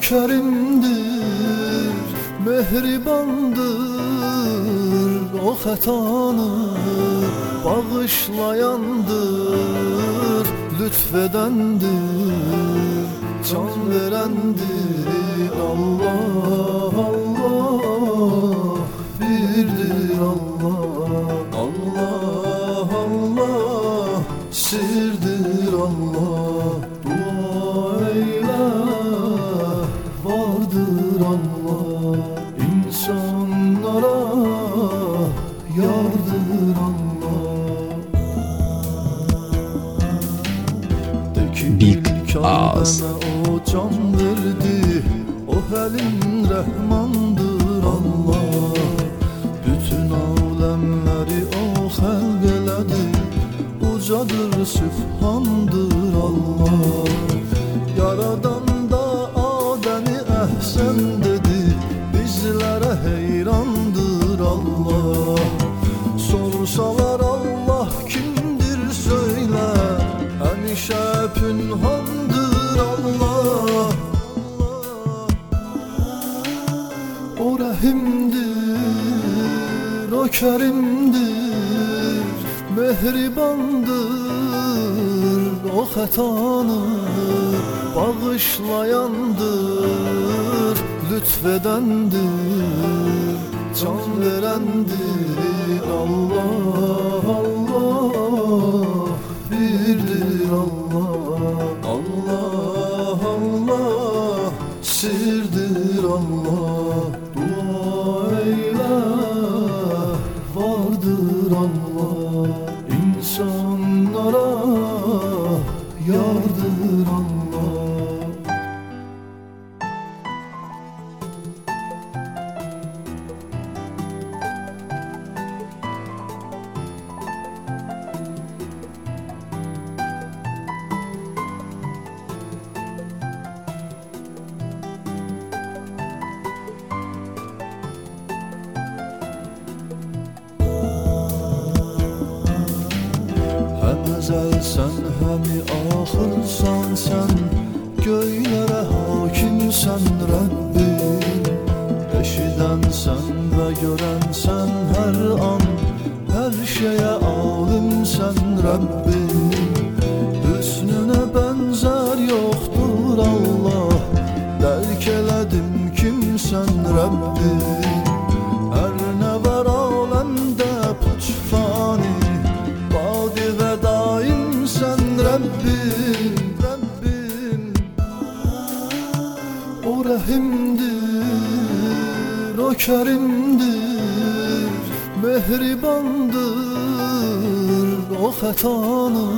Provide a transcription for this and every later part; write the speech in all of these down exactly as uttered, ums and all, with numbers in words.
kerimdir, mehribandır, o xətanı bağışlayandır, lütfedendir, can verendir. Allah, Allah, birdir Allah, Allah, Allah, sirdir Allah. Dua eyle, vardır Allah, insanlara yardır Allah. De ki ilk aleme o can verdi, o helin Rəhmandır Allah. Bütün alemleri o xəlq elədi, ucadır, sübhandır Allah. Yaradan da Adem'i əhsən dedi, bizlere heyrandır Allah. Sorsalar Allah kimdir söyle, həmişə pünhandır Allah. O rəhimdir, o kerimdir, mehribandır, o xətanı bağışlayandır, lütfedendir, can verendir. Allah, Allah, birdir Allah, Allah, Allah, sirdir Allah. Dua eyle, vardır Allah, insanlara yardır Allah. Hem ezelsen hemi ahırsan sen, göylere hakimsen Rabbim. Eşidensen ve görensen her an, her şeye alimsen Rabbim. Hüsnüne benzer yoktur Allah, derk eledim kimsen Rabbim. Her ne var alemde puç fani, badi ve daimsen Rabbim, Rabbim. O rəhimdir, o kerimdir, mehribandır, o xətanı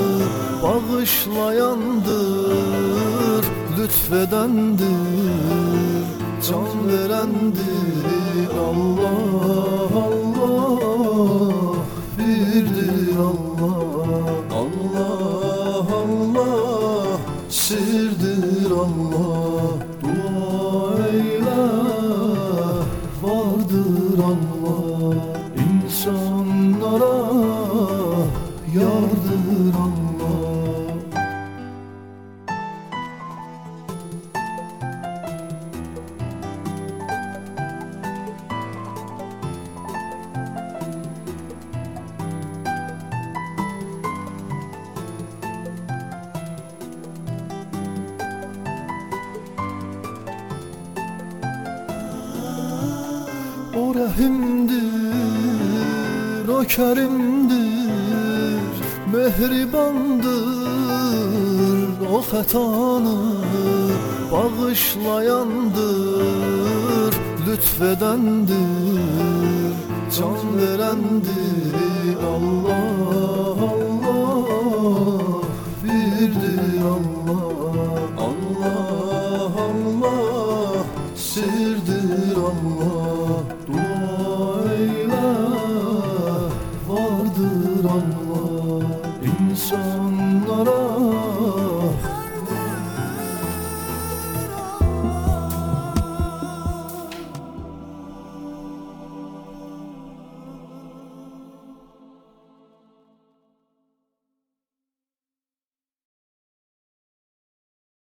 bağışlayandır, lütfedendir, can verendir. Allah, Allah, birdir Allah, Allah, Allah, sirdir Allah. Dua eyle, vardır Allah, insanlara yardır Allah. O rəhimdir, o kerimdir, mehribandır, o xətanı bağışlayandır, lütfedendir, can verendir. Allah, Allah, birdir Allah, Allah, Allah, sirdir Allah. Dua eyle, vardır Allah,